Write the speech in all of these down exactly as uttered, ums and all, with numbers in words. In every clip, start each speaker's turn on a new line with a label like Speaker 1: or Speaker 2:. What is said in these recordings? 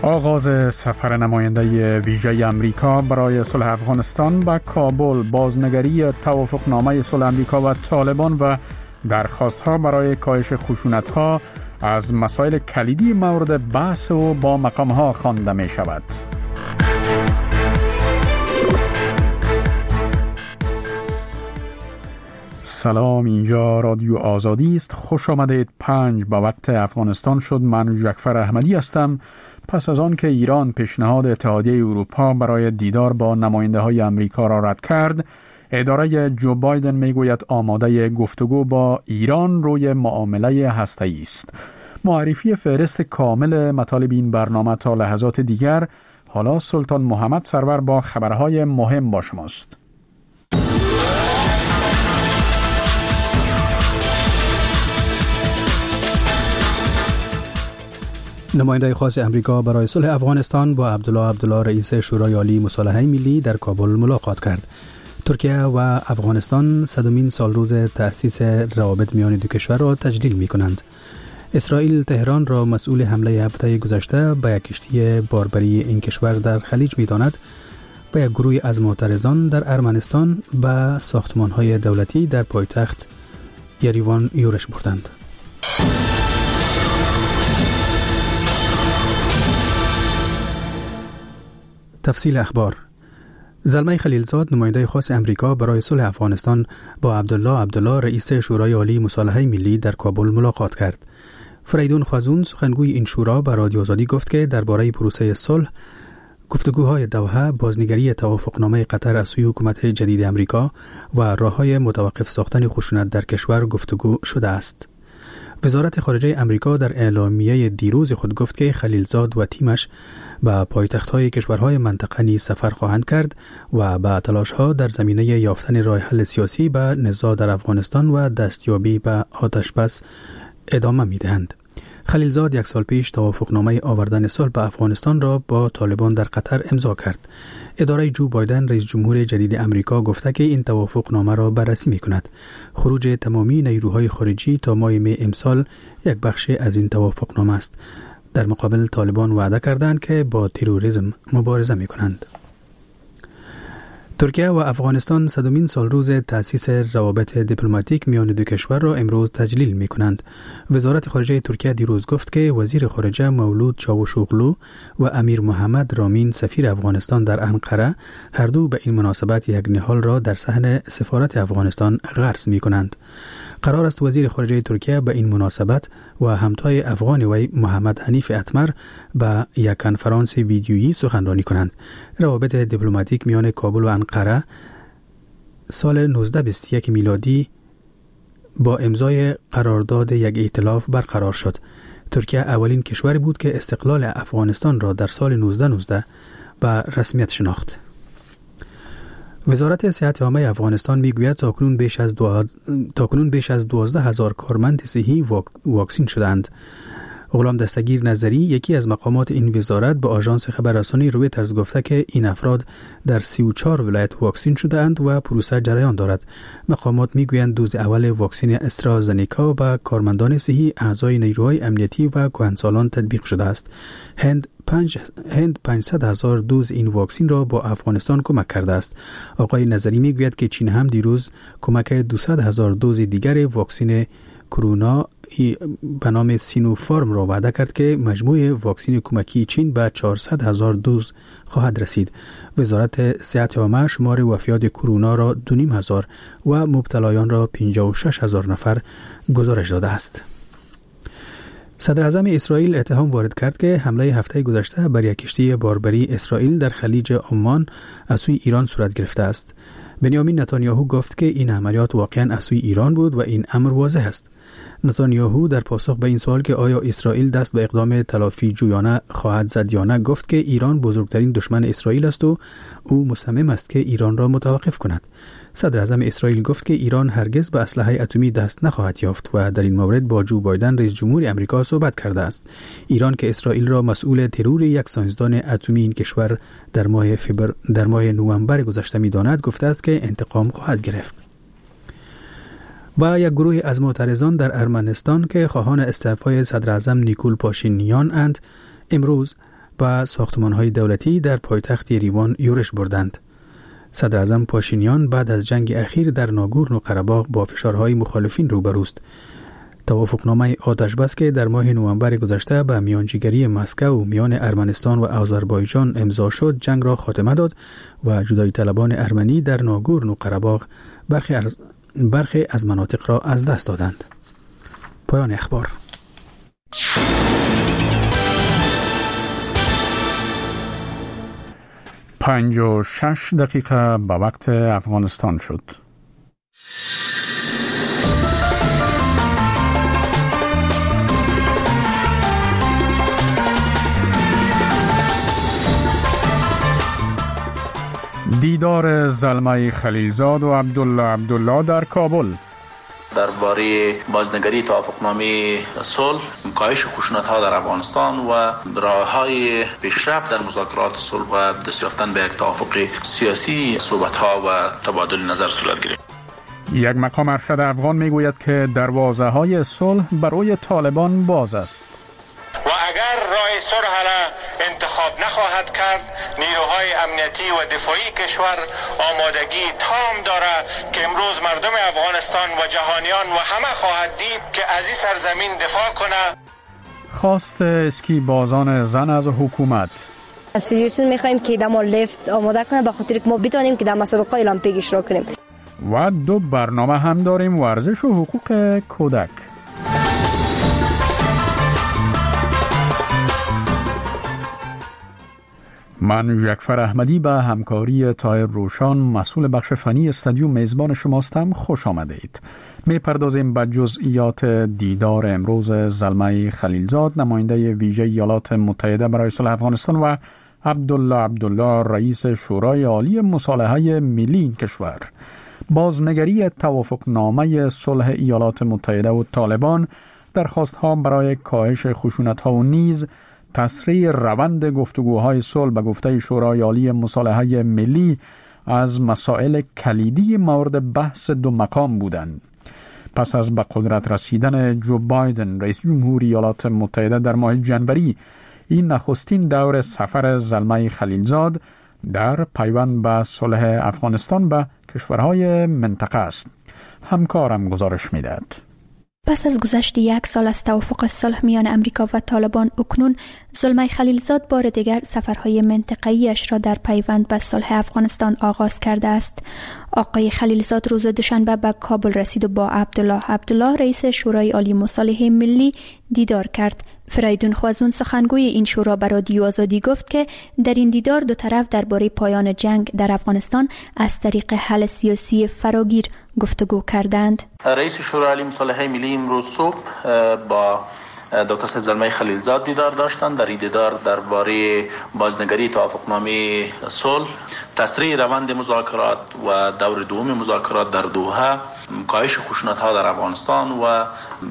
Speaker 1: آغاز سفر نماینده ویژه امریکا برای صلح افغانستان به کابل، بازنگری توافقنامه صلح امریکا و طالبان و درخواست‌ها برای کاهش خشونت‌ها از مسائل کلیدی مورد بحث و با مقام‌ها خوانده می‌شود. سلام، اینجا رادیو آزادی است. خوش آمدید. پنج به وقت افغانستان شد. من جعفر احمدی هستم. پس از آن که ایران پیشنهاد اتحادیه اروپا برای دیدار با نماینده های امریکا را رد کرد، اداره جو بایدن میگوید آماده گفتگو با ایران روی معامله هسته‌ای است. معرفی فهرست کامل مطالب این برنامه تا لحظات دیگر. حالا سلطان محمد سرور با خبرهای مهم با شماست.
Speaker 2: نماینده خاص امریکا برای صلح افغانستان با عبدالله عبدالله رئیس شورای عالی مصالحه ملی در کابل ملاقات کرد. ترکیه و افغانستان صدمین سال روز تأسیس روابط میان دو کشور را تجلیل می کنند. اسرائیل تهران را مسئول حمله هفته گذشته به یک کشتی باربری این کشور در خلیج می داند و یک گروه از معترضان در ارمنستان به ساختمان‌های دولتی در پایتخت یریوان یورش بردند. تفصیل اخبار. زلمه خلیلزاد نماینده خاص امریکا برای صلح افغانستان با عبدالله عبدالله رئیس شورای عالی مصالحه ملی در کابل ملاقات کرد. فریدون خوازون سخنگوی این شورا به رادیو آزادی گفت که درباره پروسه صلح، گفتگوهای دوحه، بازنگری توافقنامه قطر از سوی حکومت جدید امریکا و راههای متوقف ساختن خشونت در کشور گفتگو شده است. وزارت خارجه امریکا در اعلامیه دیروز خود گفت که خلیلزاد و تیمش به پایتخت‌های کشورهای منطقه نیز سفر خواهند کرد و به تلاش‌ها در زمینه یافتن راه حل سیاسی به نزاع در افغانستان و دستیابی به آتش‌بس ادامه می‌دهند. خلیلزاد یک سال پیش توافقنامه آوردن صلح به افغانستان را با طالبان در قطر امضا کرد. اداره جو بایدن رئیس جمهور جدید امریکا گفته که این توافقنامه را بررسی می‌کند. خروج تمامی نیروهای خارجی تا ماه می امسال یک بخش از این توافقنامه است. در مقابل طالبان وعده کردند که با تروریسم مبارزه می‌کنند. ترکیه و افغانستان صدمین سال روز تأسیس روابط دیپلماتیک میان دو کشور را امروز تجلیل می کنند. وزارت خارجه ترکیه دیروز گفت که وزیر خارجه مولود چاوشوغلو و امیر محمد رامین سفیر افغانستان در انقره هر دو به این مناسبت یک نهال را در صحن سفارت افغانستان غرس می کنند. قرار است وزیر خارجه ترکیه به این مناسبت و همتای افغان وی محمد حنیف اتمر به یک کنفرانس ویدیویی سخنرانی کنند. روابط دیپلماتیک میان کابل و انقره سال نوزده بیست و یک میلادی با امضای قرارداد یک ائتلاف برقرار شد. ترکیه اولین کشوری بود که استقلال افغانستان را در سال نوزده نوزده به رسمیت شناخت. وزارت صحت عامه افغانستان میگوید تاکنون بیش از دو... تاکنون بیش از دوازده هزار کارمند صحی واک... واکسین شدند. غلام دستگیر نظری، یکی از مقامات این وزارت، به آژانس خبررسانی رویترز گفته که این افراد در سی و چهار ولایت واکسین شده‌اند و پروسه جریان دارد. مقامات میگویند دوز اول واکسین استرازنیکا به کارمندان صحی، اعضای نیروهای امنیتی و کهنسالان تطبیق شده است. هند پنج هند پانصد هزار دوز این واکسین را با افغانستان کمک کرده است. آقای نظری میگوید که چین هم دیروز کمک دویست هزار دوز دیگر واکسین کرونا به نام سینوفارم را وعده کرد که مجموع واکسین کمکی چین به چهارصد هزار دوز خواهد رسید. وزارت صحت عامه شمار وفیات کرونا را دو نیم هزار و مبتلایان را پنجاه و شش هزار نفر گزارش داده است. صدر اعظم اسرائیل اتهام وارد کرد که حمله هفته گذشته بر یک کشتی باربری اسرائیل در خلیج عمان از سوی ایران صورت گرفته است. بنیامین نتانیاهو گفت که این عملیات واقعا از سوی ایران بود و این امر واضح است. نتانیاهو در پاسخ به این سوال که آیا اسرائیل دست به اقدام تلافی جویانه خواهد زد یا نه، گفت که ایران بزرگترین دشمن اسرائیل است و او مصمم است که ایران را متوقف کند. صدر اعظم اسرائیل گفت که ایران هرگز به اسلحه اتمی دست نخواهد یافت و در این مورد با جو بایدن رئیس جمهور آمریکا صحبت کرده است. ایران که اسرائیل را مسئول ترور یک ساینسدان اتمی این کشور در ماه فبر در ماه نوامبر گذشته می‌داند، گفته است که انتقام خواهد گرفت. و یک گروه از معترضان در ارمنستان که خواهان استعفای صدر اعظم نیکول پاشینیان اند، امروز و ساختمان‌های دولتی در پایتخت یریوان یورش بردند. صدر اعظم پاشینیان بعد از جنگ اخیر در ناگورنو قره‌باغ با فشارهای مخالفین روبروست. توافقنامه آتش‌بس که در ماه نوامبر گذشته به میانجیگری مسکو میان ارمنستان و آذربایجان امضا شد، جنگ را خاتمه داد و جدایی طلبان ارمنی در ناگورنو قره‌باغ برخی از برخی از مناطق را از دست دادند. پایان اخبار.
Speaker 1: پنج و شش دقیقه به وقت افغانستان شد. دیدار زلمه خلیلزاد و عبدالله عبدالله در کابل.
Speaker 3: درباره بازنگری توافقنامه صلح، کاهش خشونت‌ها در افغانستان و راه‌های پیشرفت در مذاکرات صلح و دست یافتن به یک توافق سیاسی، صحبت‌ها و تبادل نظر صورت گرفت.
Speaker 1: یک مقام ارشد افغان میگوید که دروازه‌های صلح برای طالبان باز است.
Speaker 4: و اگر راه صلح را انتخاب نخواهد کرد، نیروهای امنیتی و دفاعی کشور آمادگی تام دارد که امروز مردم افغانستان و جهانیان و همه خواهد دید که از این سرزمین دفاع کنه.
Speaker 1: خواست اسکی بازان زن از حکومت.
Speaker 5: از فدراسیون میخوایم که دما لیفت آماده کنه به خاطر که ما بتونیم که در مسابقه المپیک اشتراک کنیم.
Speaker 1: و دو برنامه هم داریم: ورزش و حقوق کودک. من جعفر احمدی به همکاری طاهر روشان مسئول بخش فنی استودیو میزبان شماستم. خوش آمدید. می پردازیم به جزئیات دیدار امروز زلمه خلیلزاد، نماینده ویژه ایالات متحده برای صلح افغانستان، و عبدالله عبدالله، رئیس شورای عالی مصالحه ملی این کشور. بازنگری توافقنامه صلح ایالات متحده و طالبان، درخواست‌ها برای کاهش خشونت‌ها و نیز تسریع روند گفتگوهای صلح به گفته شورای عالی مصالحه ملی از مسائل کلیدی مورد بحث دو مقام بودند. پس از به قدرت رسیدن جو بایدن رئیس جمهوری ایالات متحده در ماه جنوری، این نخستین دور سفر زلمه خلیلزاد در پیوند به صلح افغانستان به کشورهای منطقه است. همکارم گزارش می‌دهد.
Speaker 6: پس از گذشت یک سال از توافق صلح میان امریکا و طالبان، اکنون زلمه خلیلزاد بار دیگر سفرهای منطقه‌ایش را در پیوند به صلح افغانستان آغاز کرده است. آقای خلیلزاد روز دوشنبه به کابل رسید و با عبدالله عبدالله، رئیس شورای عالی مصالحه ملی، دیدار کرد. فریدون خوازون، سخنگوی این شورا، به رادیو آزادی گفت که در این دیدار دو طرف درباره پایان جنگ در افغانستان از طریق حل سیاسی فراگیر گفتگو کردند.
Speaker 3: رئیس شورای عالی مصالحه ملی امروز صبح با دکتر صاحب زلمه خلیلزاد دیدار داشتند. در این دیدار درباره بازنگری توافقنامه صلح، تسریع روند مذاکرات و دور دوم مذاکرات در دوحه، کاهش خشونت‌ها در افغانستان و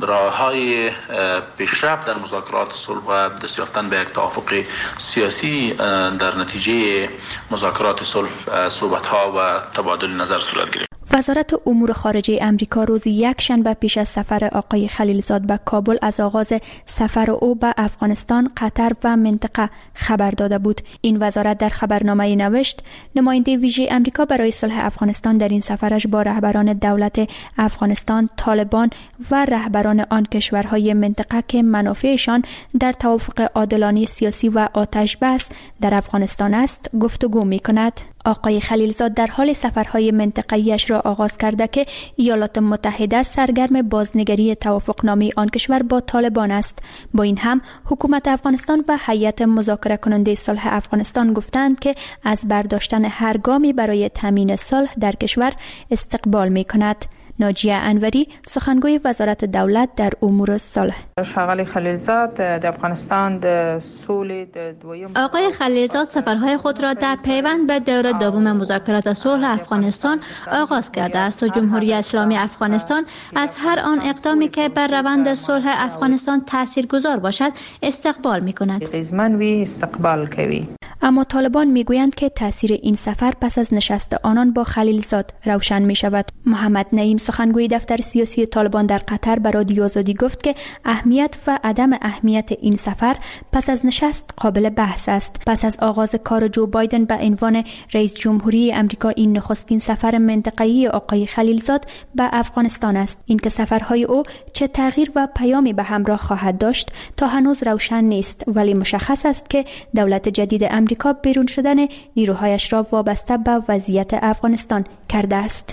Speaker 3: راه‌های پیشرفت در مذاکرات صلح و دست یافتن به یک توافق سیاسی در نتیجه مذاکرات صلح صحبت‌ها و تبادل نظر صورت گرفت.
Speaker 6: وزارت امور خارجه امریکا روز یک شنبه پیش از سفر آقای خلیلزاد به کابل از آغاز سفر او به افغانستان، قطر و منطقه خبر داده بود. این وزارت در خبرنامه نوشت: نماینده ویژه امریکا برای صلح افغانستان در این سفرش با رهبران دولت افغانستان، طالبان و رهبران آن کشورهای منطقه که منافعشان در توافق عادلانه سیاسی و آتش بس در افغانستان است گفتگو می‌کند. آقای خلیلزاد در حال سفرهای منطقه‌ایش را آغاز کرده که ایالات متحده سرگرم بازنگری توافقنامه آن کشور با طالبان است. با این هم حکومت افغانستان و هیئت مذاکره کننده صلح افغانستان گفتند که از برداشتن هر گامی برای تامین صلح در کشور استقبال می‌کند. ناجیه انوری، سخنگوی وزارت دولت در امور صلح:
Speaker 7: آقای خلیلزاد در افغانستان د صلح د دویم
Speaker 8: آقای خلیلزاد سفرهای خود را در پیوند به دور دوم مذاکرات صلح افغانستان آغاز کرده است و جمهوری اسلامی افغانستان از هر آن اقدامی که بر روند صلح افغانستان تاثیرگذار باشد استقبال می‌کند.
Speaker 7: لازماً وی استقبال کوي.
Speaker 6: اما طالبان میگویند که تاثیر این سفر پس از نشست آنان با خلیلزاد روشن می شود. محمد نعیم سخنگوی دفتر سیاسی طالبان در قطر به رادیو آزادی گفت که اهمیت و عدم اهمیت این سفر پس از نشست قابل بحث است. پس از آغاز کار جو بایدن به عنوان رئیس جمهوری امریکا این نخستین سفر منطقه‌ای آقای خلیلزاد به افغانستان است. اینکه سفرهای او چه تغییر و پیامی به همراه خواهد داشت تا هنوز روشن نیست، ولی مشخص است که دولت جدید امریکا بیرون شدن نیروهایش را وابسته به وضعیت افغانستان کرده است.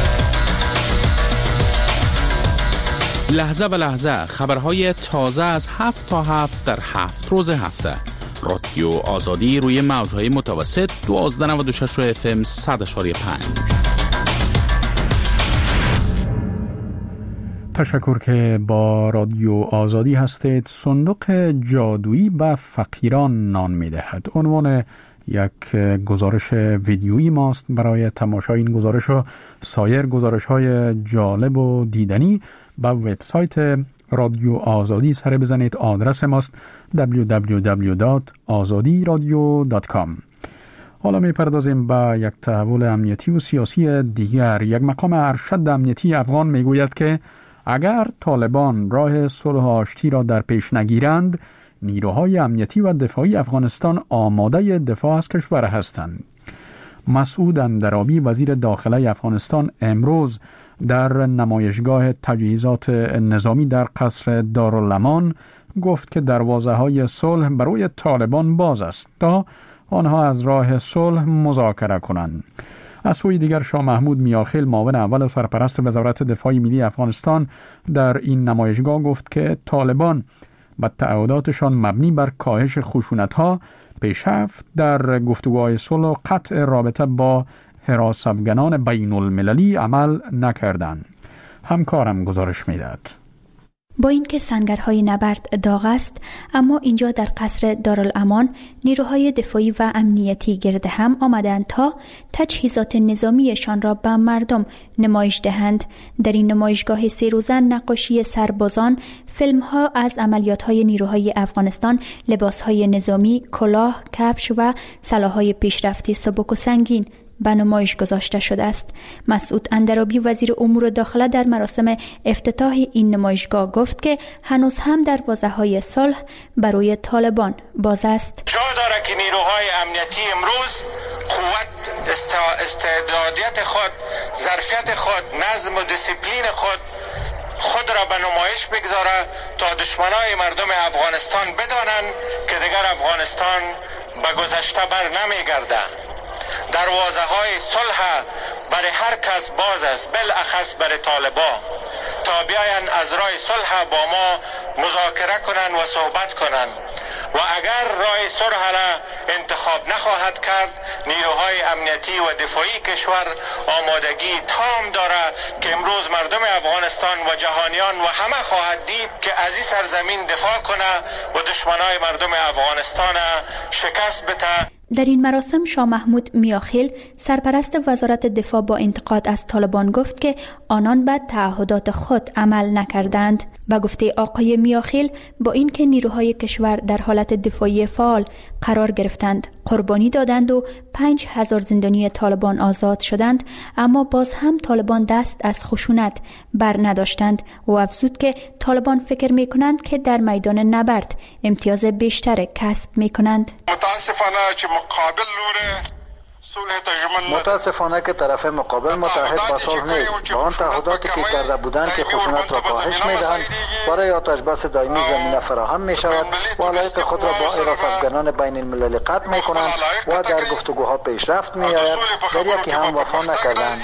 Speaker 9: لحظه به لحظه خبرهای تازه از هفت تا هفت در هفت روز هفته. رادیو آزادی روی موجهای متوسط دوازده نود و شش اف ام صد و پنج.
Speaker 1: تشکر که با رادیو آزادی هستید. صندوق جادویی به فقیران نان می دهد. عنوان یک گزارش ویدیویی ماست. برای تماشای این گزارش و سایر گزارش های جالب و دیدنی به وبسایت رادیو آزادی سر بزنید. آدرس ماست دبلیو دبلیو دبلیو دات آزادی رادیو دات کام. حالا می پردازیم به یک تحول امنیتی و سیاسی دیگر. یک مقام ارشد امنیتی افغان می گوید که اگر طالبان راه صلح و آشتی را در پیش نگیرند، نیروهای امنیتی و دفاعی افغانستان آماده دفاع از کشور هستند. مسعود اندرابی وزیر داخله افغانستان امروز در نمایشگاه تجهیزات نظامی در قصر دارالامان گفت که دروازه های صلح برای طالبان باز است تا آنها از راه صلح مذاکره کنند. از سوی دیگر شاه محمود میاخیل معاون اول سرپرست وزارت دفاع ملی افغانستان در این نمایشگاه گفت که طالبان با تعهداتشان مبنی بر کاهش خشونت‌ها پیشرفت در گفتگوهای صلح و قطع رابطه با حراست‌افگنان بین المللی عمل نکردند. همکارم گزارش می‌دهد.
Speaker 6: با اینکه سنگرهای نبرد داغ است، اما اینجا در قصر دارالامان نیروهای دفاعی و امنیتی گرد هم آمدند تا تجهیزات نظامیشان را به مردم نمایش دهند. در این نمایشگاه سه روزه نقاشی سربازان، فیلم‌ها از عملیات‌های نیروهای افغانستان، لباس‌های نظامی، کلاه، کفش و سلاح‌های پیشرفته سبک و سنگین به نمایش گذاشته شده است. مسعود اندرابی وزیر امور داخله در مراسم افتتاح این نمایشگاه گفت که هنوز هم دروازه‌های صلح برای طالبان باز است.
Speaker 4: جا داره که نیروهای امنیتی امروز قوت، استعدادیت خود، ظرفیت خود، نظم و دیسیپلین خود خود را به نمایش بگذاره تا دشمنای مردم افغانستان بدانند که دیگر افغانستان به گذشته بر نمیگرده. دروازه های صلح برای هر کس باز است، بالاخص برای طالبان، تا بیاین از راه صلح با ما مذاکره کنن و صحبت کنن و اگر راه صلح را انتخاب نخواهد کرد، نیروهای امنیتی و دفاعی کشور آمادگی تام داره که امروز مردم افغانستان و جهانیان و همه خواهد دید که از این سرزمین دفاع کنه و دشمنای مردم افغانستان شکست بده.
Speaker 6: در این مراسم شاه محمود میاخیل سرپرست وزارت دفاع با انتقاد از طالبان گفت که آنان به تعهدات خود عمل نکردند. و گفته آقای میاخیل با اینکه نیروهای کشور در حالت دفاعی فعال قرار گرفتند، قربانی دادند و پنج هزار زندانی طالبان آزاد شدند، اما باز هم طالبان دست از خشونت بر نداشتند و افزود که طالبان فکر می کنند که در میدان نبرد امتیاز بیشتر کسب می کنند.
Speaker 4: متاسفانه که مقابل لوره
Speaker 10: متاسفانه که طرف مقابل متحد با صلح نیست. با آن تعهداتی که کرده بودند که خشونت را کاهش می‌دهند، برای آتش بس دائمی زمینه فراهم می‌شود و علایق خود را با حراست‌افگنان بین المللی قطع می‌کنند و در گفتگوها پیشرفت می‌آید. در یکی هم وفا نکردند.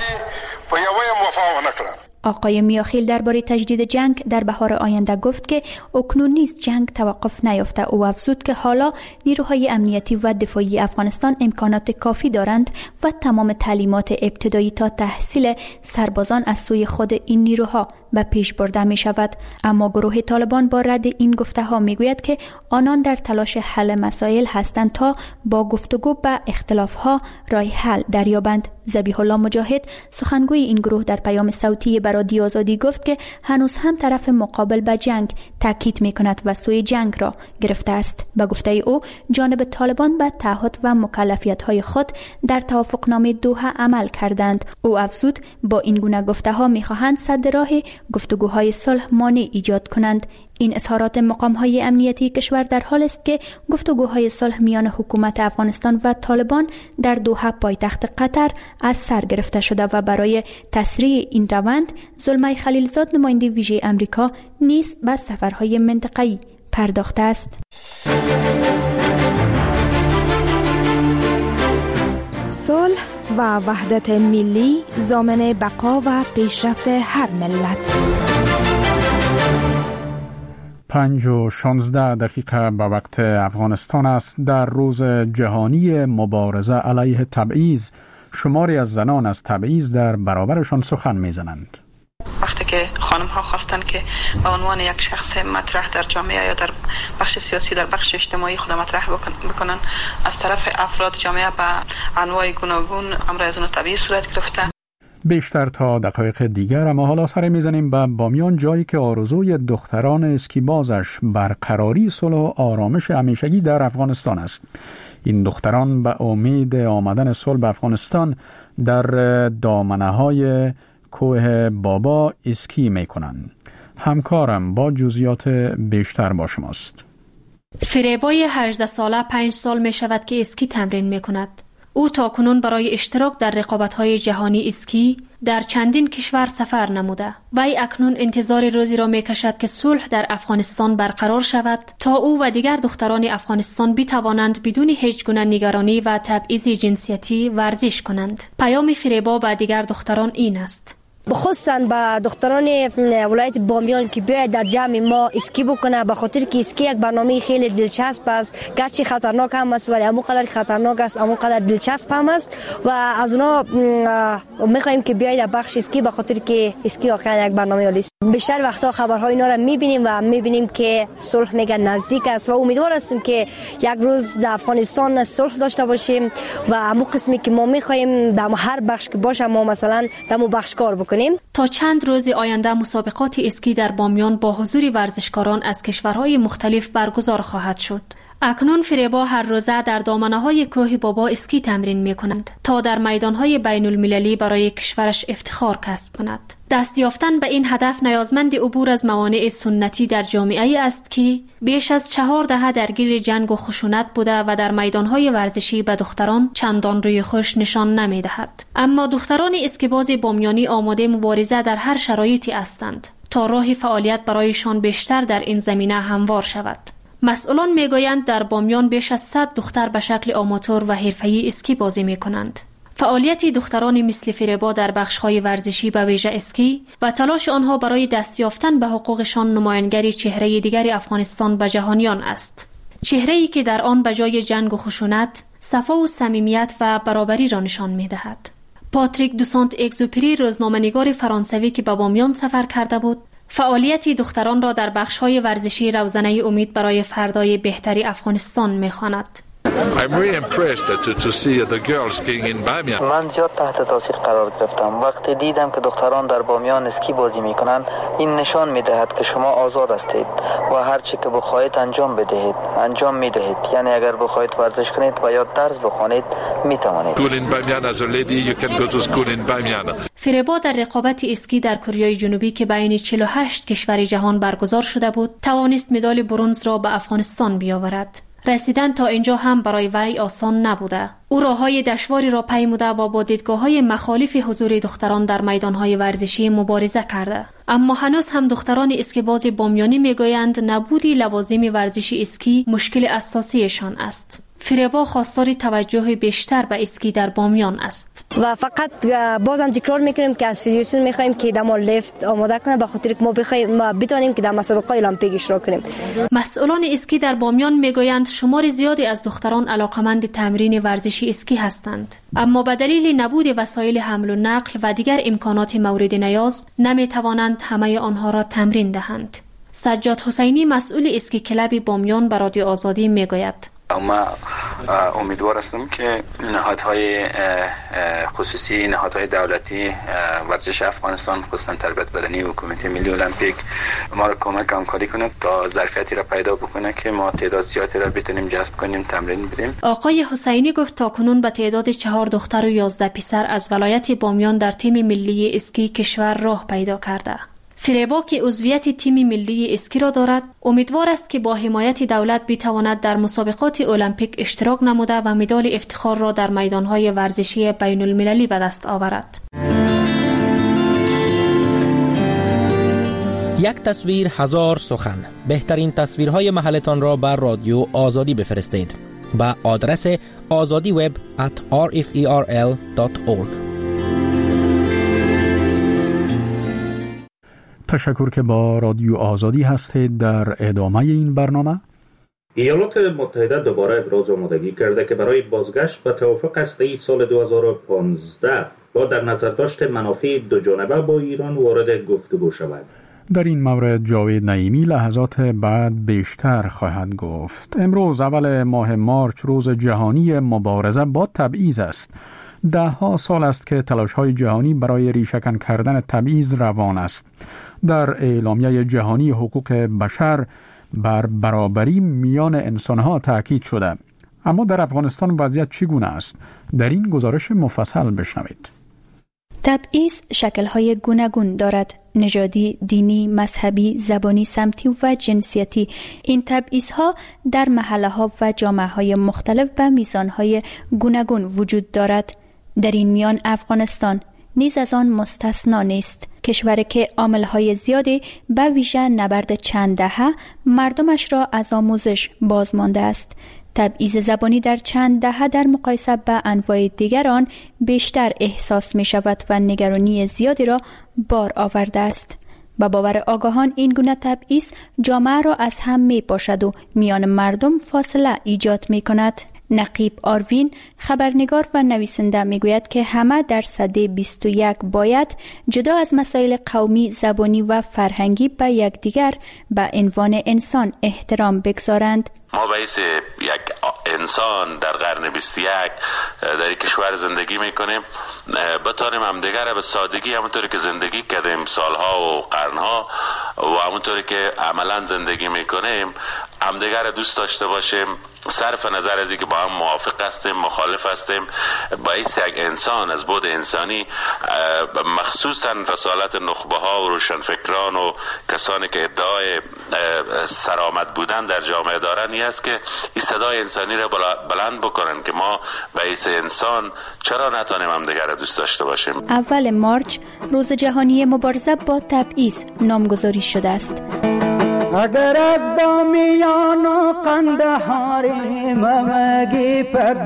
Speaker 6: آقای میاخیل درباره تجدید جنگ در بهار آینده گفت که اکنون نیز جنگ توقف نیافته و افزود که حالا نیروهای امنیتی و دفاعی افغانستان امکانات کافی دارند و تمام تعلیمات ابتدایی تا تحصیل سربازان از سوی خود این نیروها به پیش برده می شود. اما گروه طالبان با رد این گفته ها می گوید که آنان در تلاش حل مسائل هستند تا با گفتگو به اختلاف ها راه حل دریابند. ذبیح الله مجاهد سخنگوی این گروه در پیام صوتی بر رادیو آزادی گفت که هنوز هم طرف مقابل به جنگ تاکید می کند و سوی جنگ را گرفته است. به گفته او جانب طالبان به تعهد و مکلفیت های خود در توافقنامه دوحه عمل کردند. او افزود با این گونه گفته ها می خواهند سد راه گفتگوهای صلح مانع ایجاد کنند. این اظهارات مقام‌های امنیتی کشور در حال است که گفتگوهای صلح میان حکومت افغانستان و طالبان در دوحه پایتخت قطر از سر گرفته شده و برای تسریع این روند زلمه خلیلزاد نماینده ویژه امریکا نیز به سفرهای منطقه‌ای پرداخته است.
Speaker 11: صلح و وحدت ملی ضامن بقا و پیشرفت هر ملت.
Speaker 1: پنج و شانزده دقیقه به وقت افغانستان است. در روز جهانی مبارزه علیه تبعیض شماری از زنان از تبعیض در برابرشان سخن میزنند.
Speaker 12: وقتی که خانم ها خواستن که به عنوان یک شخص مطرح در جامعه یا در بخش سیاسی در بخش اجتماعی خود مطرح بکنن، از طرف افراد جامعه به انواع گوناگون امر از اون تبعیض صورت گرفته.
Speaker 1: بیشتر تا دقایق دیگر، اما حالا سر میزنیم به بامیان، جایی که آرزوی دختران اسکیبازش برقراری صلح و آرامش همیشگی در افغانستان است. این دختران به امید آمدن صلح به افغانستان در دامنه‌های کوه بابا اسکی میکنند. همکارم با جزئیات بیشتر با شماست.
Speaker 13: فریبای هجده ساله پنج سال می شود که اسکی تمرین می کند. او تاکنون برای اشتراک در رقابت‌های جهانی اسکی در چندین کشور سفر نموده. وی اکنون انتظار روزی را می‌کشد که صلح در افغانستان برقرار شود تا او و دیگر دختران افغانستان بتوانند بدون هیچ گونه نگرانی و تبعیض جنسیتی ورزش کنند. پیام فریبا به دیگر دختران این است:
Speaker 5: خصوصا به دختران ولایت بامیان که بیاید در جمع ما اسکی بکنه، به خاطر که اسکی یک برنامه خیلی دلچسب است. گرچه خطرناک هم است ولی همون قدر خطرناک است همون قدر دلچسب هم است و از اونا میخوایم که بیاید در بخش اسکی، به خاطر که اسکی واقعا یک برنامه عالی است. بیشتر وقتا خبرهای اینا را میبینیم و میبینیم که صلح میگن نزدیک است و امیدوار هستیم که یک روز در افغانستان صلح داشته باشیم و همون قسمی که ما میخوایم در هر بخش که باشه ما مثلا در اون بخش کار بکنیم.
Speaker 13: تا چند روز آینده مسابقات اسکی در بامیان با حضور ورزشکاران از کشورهای مختلف برگزار خواهد شد. اکنون فریبا هر روزه در دامنه‌های کوه بابا اسکی تمرین می‌کند تا در میدان‌های بین المللی برای کشورش افتخار کسب کند. دست یافتن به این هدف نیازمند عبور از موانع سنتی در جامعه است که بیش از چهار دهه درگیر جنگ و خشونت بوده و در میدان‌های ورزشی به دختران چندان روی خوش نشان نمی‌دهد. اما دختران اسکیباز بامیانی آماده مبارزه در هر شرایطی هستند تا راه فعالیت برایشان بیشتر در این زمینه هموار شود. مسئولان میگویند در بامیان بیش از صد دختر به شکل آماتور و حرفه‌ای اسکی بازی میکنند. فعالیت دختران مثل فریبا در بخش‌های ورزشی به ویژه اسکی و تلاش آنها برای دست یافتن به حقوقشان نمایانگری چهره دیگر افغانستان به جهانیان است. چهره‌ای که در آن به جای جنگ و خشونت، صفا و صمیمیت و برابری را نشان می‌دهد. پاتریک دو سانت اگزوپری، روزنامه‌نگار فرانسوی که به بامیان سفر کرده بود، فعالیت دختران را در بخش‌های ورزشی روزنه امید برای فردای بهتری افغانستان می‌خواند.
Speaker 14: من زیاد تحت تاثیر قرار گرفتم. وقتی دیدم که دختران در بامیان اسکی بازی میکنند، این نشان میدهد که شما آزاد هستید و هر چی که بخواهید انجام بدهید انجام میدهید. یعنی اگر بخواهید ورزش کنید و یا درس بخوانید میتوانید.
Speaker 13: فریبا در رقابت اسکی در کره جنوبی که بین چهل و هشت کشور جهان برگزار شده بود، توانست مدال برنز را به افغانستان بیاورد. رسیدن تا اینجا هم برای وی آسان نبوده. او راههای دشواری را پیموده و با دیدگاه‌های مخالف حضور دختران در میدان‌های ورزشی مبارزه کرده. اما هنوز هم دختران اسکیباز بامیانی میگویند نبودی لوازم ورزشی اسکی مشکل اساسیشان است. فریبا خواستار توجه بیشتر به اسکی در بامیان است.
Speaker 5: و فقط بازم تکرار میکنیم که از فدراسیون میخوایم که دما لیفت آماده کنه، به خاطر که ما بخوایم ما بتونیم که در مسابقات المپیک اشتراک کنیم.
Speaker 13: مسئولان اسکی در بامیان میگویند شمار زیادی از دختران علاقمند تمرین ورزشی اسکی هستند، اما به دلیل نبود وسایل حمل و نقل و دیگر امکانات مورد نیاز نمیتوانند همه آنها را تمرین دهند. سجاد حسینی، مسئول اسکی کلب بامیان، به رادیو آزادی میگوید
Speaker 15: ما امیدوار هستم که نهادهای خصوصی، نهادهای دولتی، ورزش افغانستان، خصوصا تربیت بدنی و کمیته ملی المپیک ما را کمک همکاری کنند تا ظرفیتی را پیدا بکنه که ما تعداد زیادی را بتونیم جذب کنیم، تمرین بدیم.
Speaker 13: آقای حسینی گفت تاکنون به تعداد چهار دختر و یازده پسر از ولایت بامیان در تیم ملی اسکی کشور راه پیدا کرده. فریبا که عضویت تیم ملی اسکی را دارد، امیدوار است که با حمایت دولت بتواند در مسابقات المپیک اشتراک نموده و مدال افتخار را در میدانهای ورزشی بین المللی به دست آورد.
Speaker 16: یک تصویر هزار سخن. بهترین تصویرهای محلتان را بر رادیو آزادی بفرستید به آدرس آزادی وب ات آر اف ای آر ال دات اورگ.
Speaker 1: تشکر که با رادیو آزادی هستید. در ادامه این برنامه
Speaker 17: ایالات متحده دوباره ابراز آمادگی کرده که برای بازگشت به توافق هسته‌ای سال دو هزار و پانزده با در نظر داشت منافع دو جانبه با ایران وارد گفتگو شود.
Speaker 1: در این مورد جاوید نعیمی لحظات بعد بیشتر خواهد گفت. امروز اول ماه مارچ روز جهانی مبارزه با تبعیض است. ده ها سال است که تلاش‌های جهانی برای ریشه‌کن کردن تبعیض روان است. در اعلامیه جهانی حقوق بشر بر برابری میان انسان‌ها تاکید شده. اما در افغانستان وضعیت چگونه است؟ در این گزارش مفصل بشنوید.
Speaker 6: تبعیض شکل‌های گوناگون دارد: نژادی، دینی، مذهبی، زبانی، سمتی و جنسیتی. این تبعیض‌ها در محله‌ها و جامعه‌های مختلف به میزان‌های گوناگون وجود دارد. در این میان افغانستان نیز از آن مستثنا نیست. کشوری که عامل‌های زیادی به ویژه نبرد چند دهه مردمش را از آموزش باز مانده است. تبعیض زبانی در چند دهه در مقایسه با انواع دیگر آن بیشتر احساس می شود و نگرانی زیادی را بار آورده است. با باور آگاهان این گونه تبعیض جامعه را از هم می پاشد و میان مردم فاصله ایجاد می کند. نقیب آروین خبرنگار و نویسنده میگوید که همه در سده بیست و یک باید جدا از مسائل قومی، زبانی و فرهنگی به یکدیگر به عنوان انسان احترام بگذارند.
Speaker 18: ما باعث یک انسان در قرن بیست و یک در یک کشور زندگی میکنیم بتانیم همدیگر به سادگی همونطوری که زندگی کردیم سالها و قرنها و همونطوری که عملا زندگی میکنیم همدیگر دوست داشته باشیم، صرف نظر از اینکه با هم موافق هستیم مخالف هستیم. باعث یک انسان از بعد انسانی مخصوصا رسالت نخبه ها و روشنفکران و کسانی که ادعای سرآمد بودن در جامعه دارن این است که این صدای انسانی را بلند بکنن که ما باعث انسان چرا نتونیم همدیگر را دوست داشته باشیم.
Speaker 6: اول مارچ روز جهانی مبارزه با تبعیض نامگذاری شده است.
Speaker 19: اگر از بامیان و قندهاریم مگی پک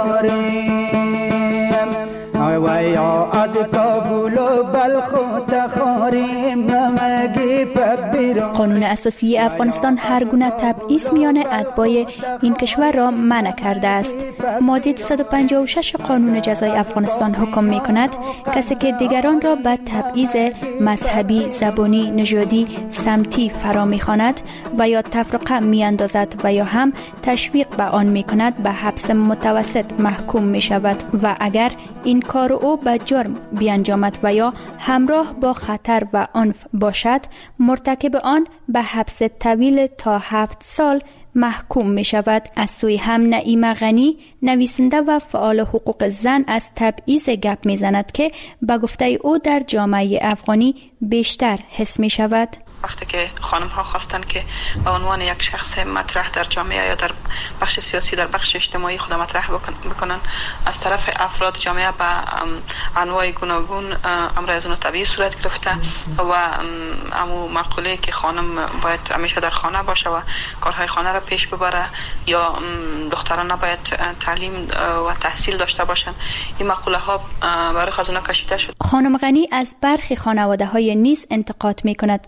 Speaker 19: بیراریم ویا از کابل و بلخ و تخاریم مگی پک بیراریم.
Speaker 6: قانون اساسی افغانستان هر گونه تبعیض میان اتباع این کشور را منع کرده است. ماده دویست و پنجاه و شش قانون جزای افغانستان حکم می کند کسی که دیگران را به تبعیض مذهبی، زبانی، نژادی، سمتی فرا می خواند و یا تفرقه می اندازد و یا هم تشویق به آن می کند به حبس متوسط محکوم می شود و اگر این کار او به جرم بیانجامد و یا همراه با خطر و عنف باشد مرتکب آن به حبس طویل تا هفت سال محکوم می شود. از سوی هم نعیم غنی نویسنده و فعال حقوق زن از تبعیض گپ می زند که به گفته او در جامعه افغانی بیشتر حس می شود.
Speaker 12: وقتی که خانم ها خواستن که به عنوان یک شخص مطرح در جامعه یا در بخش سیاسی در بخش اجتماعی خود مطرح بکنن از طرف افراد جامعه به انواع گوناگون امر از اون طبیعی صورت گرفته و امو مقوله که خانم باید همیشه در خانه باشه و کارهای خانه را پیش ببره یا دختران نباید تعلیم و تحصیل داشته باشن، این مقوله ها برای از اونها کشیده شد.
Speaker 6: خانم غنی از برخی خانواده های نیز انتقاد می کند که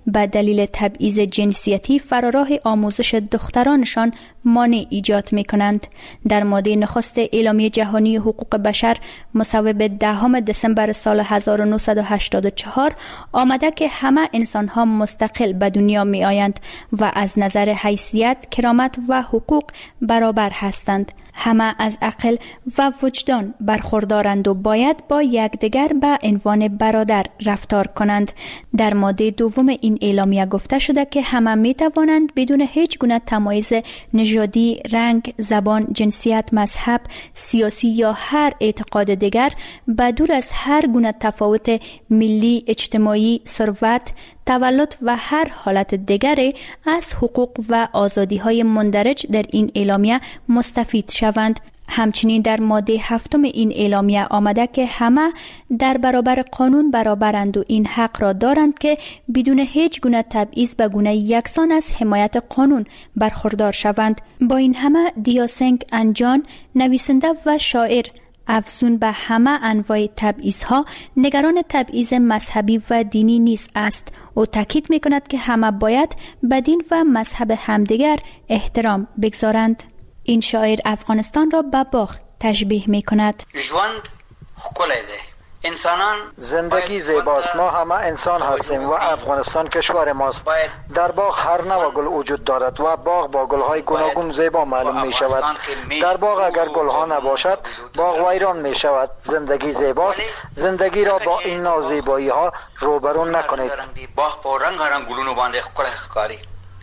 Speaker 6: به دلیل تبعیض جنسیتی فراراه آموزش دخترانشان مانع ایجاد می کنند. در ماده نخست اعلامیه جهانی حقوق بشر مصوب دهم دسامبر سال هزار و نهصد و هشتاد و چهار آمده که همه انسان‌ها مستقل به دنیا می آیند و از نظر حیثیت، کرامت و حقوق برابر هستند. همه از عقل و وجدان برخوردارند و باید با یکدیگر به عنوان برادر رفتار کنند. در ماده دوم این اعلامیه گفته شده که همه می توانند بدون هیچ گونه تمایز نژادی، رنگ، زبان، جنسیت، مذهب، سیاسی یا هر اعتقاد دیگر به دور از هر گونه تفاوت ملی، اجتماعی، ثروت، تولد و هر حالت دیگری از حقوق و آزادی‌های مندرج در این اعلامیه مستفید شوند. همچنین در ماده هفتم این اعلامیه آمده که همه در برابر قانون برابرند و این حق را دارند که بدون هیچ گونه تبعیض به گونه یکسان از حمایت قانون برخوردار شوند. با این همه دیاسنگ انجان، نویسنده و شاعر، افزون به همه انواع تبعیض‌ها نگران تبعیض مذهبی و دینی نیز است. او تاکید می‌کند که همه باید به دین و مذهب همدیگر احترام بگذارند. این شاعر افغانستان را به باغ تشبیه می‌کند.
Speaker 20: ژوند ښکلی دی. انسانان
Speaker 10: زندگی زیباست. ما همه انسان هستیم و افغانستان کشور ماست. در باغ هر نوع گل وجود دارد و باغ با گل‌های گوناگون زیبا معلوم می شود. در باغ اگر گل‌ها نباشد باغ ویران می شود. زندگی زیباست. زندگی را با این نوع زیبایی‌ها روبرو نکنید.
Speaker 20: باغ په رنگ رنگ ګلونو باندې ښکلی ښکاري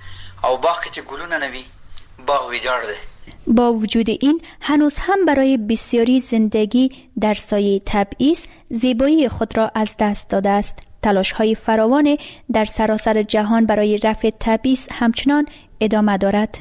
Speaker 20: او باغ کې چې ګلونه نه وي باغ ویجاړ دی.
Speaker 6: با وجود این هنوز هم برای بسیاری زندگی در سایه تبعیض زیبایی خود را از دست داده است. تلاش‌های فراوان در سراسر جهان برای رفع تبعیض همچنان ادامه دارد.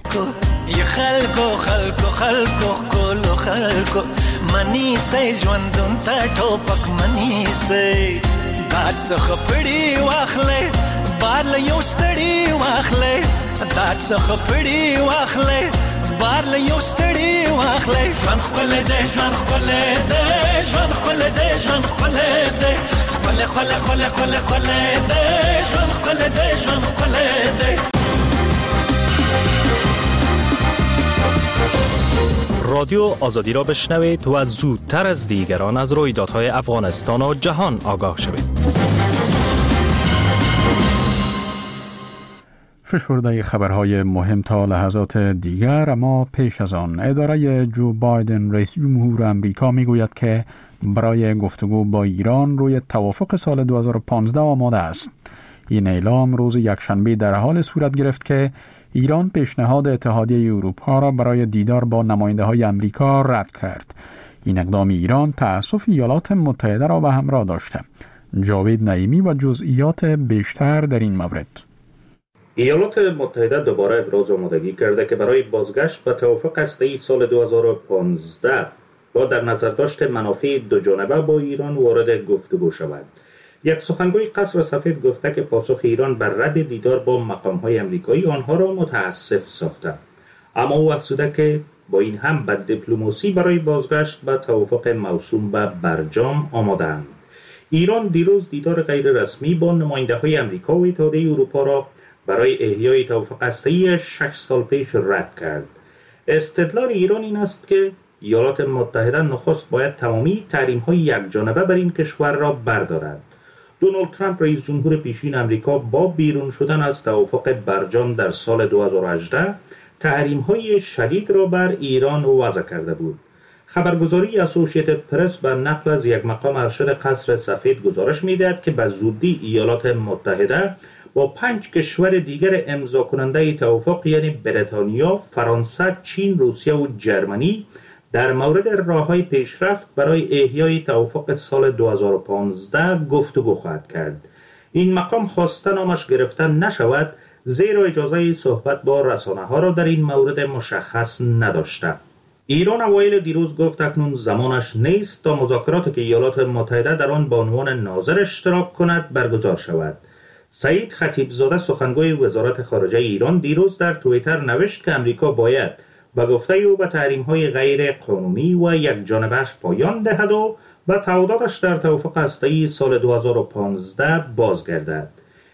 Speaker 21: ی خلکو خلکو خلکو کولو خلکو منی سې ژوندون ته ټوپک منی سې دات څخه پړی واخلې بار له یو ستړي واخلې دات څخه پړی واخلې بار له یو ستړي واخلې ژوند خپل دې ژوند خپل دې ژوند خپل دې ژوند خپل دې خپل خپل خپل خپل خپل دې ژوند خپل دې ژوند خپل دې.
Speaker 16: رادیو آزادی را بشنوید و زودتر از دیگران از رویدادهای افغانستان و جهان آگاه شوید.
Speaker 1: فشرده خبرهای مهم تا لحظات دیگر، اما پیش از آن اداره جو بایدن رئیس جمهور امریکا میگوید که برای گفتگو با ایران روی توافق سال دو هزار و پانزده آماده است. این اعلام روز یکشنبه در حال صورت گرفت که ایران پیشنهاد اتحادیه اروپا را برای دیدار با نماینده های امریکا رد کرد. این اقدام ایران تأسف ایالات متحده را به همراه داشته. جاوید نعیمی و جزئیات بیشتر در این مورد.
Speaker 17: ایالات متحده دوباره ابراز آمادگی کرده که برای بازگشت به توافق هسته‌ای سال دو هزار و پانزده با در نظر داشت منافع دو جانبه با ایران وارد گفتگو شود. یک سخنگوی قصر سفید گفته که پاسخ ایران بر رد دیدار با مقام‌های آمریکایی آنها را متاسف ساخته، اما او افزوده که با این هم به دیپلماسی برای بازگشت به توافق موسوم به برجام آماده‌اند. ایران دیروز دیدار غیر رسمی با نماینده‌های آمریکا و اتحادیه اروپا را برای احیای توافق هسته‌ای شش سال پیش رد کرد. استدلال ایران این است که ایالات متحده نخست باید تمامی تحریم‌های یکجانبه بر این کشور را بردارد. دونالد ترامپ رئیس جمهور پیشین آمریکا با بیرون شدن از توافق برجام در سال دو هزار و هجده تحریم‌های شدید را بر ایران وضع کرده بود. خبرگزاری اسوسییتد پرس بر نقل از یک مقام ارشد قصر سفید گزارش می‌دهد که به زودی ایالات متحده با پنج کشور دیگر امضا کننده توافق یعنی بریتانیا، فرانسه، چین، روسیه و جرمنی در مورد راه‌های پیشرفت برای احیای توافق سال دو هزار و پانزده گفتگو خواهد کرد. این مقام خواسته نامش گرفته نشود زیرا اجازه صحبت با رسانه‌ها را در این مورد مشخص نداشته. ایران اوایل دیروز گفت اکنون زمانش نیست تا مذاکراتی که ایالات متحده در آن به عنوان ناظر اشتراک کند برگزار شود. سعید خطیبزاده سخنگوی وزارت خارجه ایران دیروز در توییتر نوشت که امریکا باید به گفته او به تحریم‌های غیر قانونی و یک جانبه‌اش پایان دهد و به تعهداتش در توافق هسته‌ای سال دو هزار و پانزده بازگردد.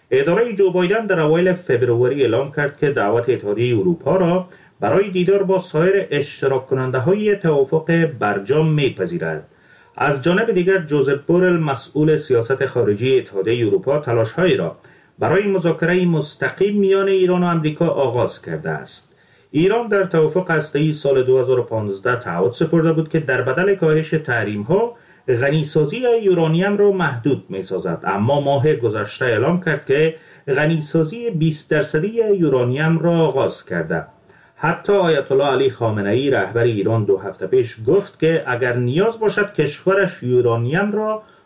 Speaker 17: اداره جو بایدن در اوایل فبروری اعلام کرد که دعوت اتحادیه اروپا را برای دیدار با سایر اشتراک کننده های توافق برجام میپذیرد. از جانب دیگر جوزف بورل مسئول سیاست خارجی اتحادیه اروپا تلاش‌هایی را برای مذاکره مستقیم میان ایران و آمریکا آغاز کرده است. ایران در توافق هسته‌ای سال دو هزار و پانزده تعهد سپرده بود که در بدل کاهش تحریم‌ها غنیسازی یورانیم را محدود می‌سازد، اما ماه گذشته اعلام کرد که غنیسازی بیست درصدی یورانیم را آغاز کرده. حتی آیت الله علی خامنه‌ای رهبر ایران دو هفته پیش گفت که اگر نیاز باشد کشورش یورانیم را